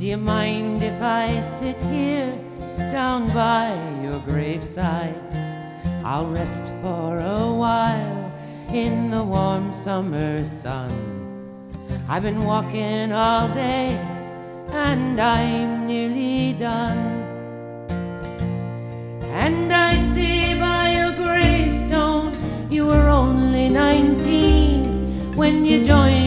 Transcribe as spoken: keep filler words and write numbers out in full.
Do you mind if I sit here down by your graveside? I'll rest for a while in the warm summer sun. I've been walking all day and I'm nearly done. And I see by your gravestone you were only nineteen when you joined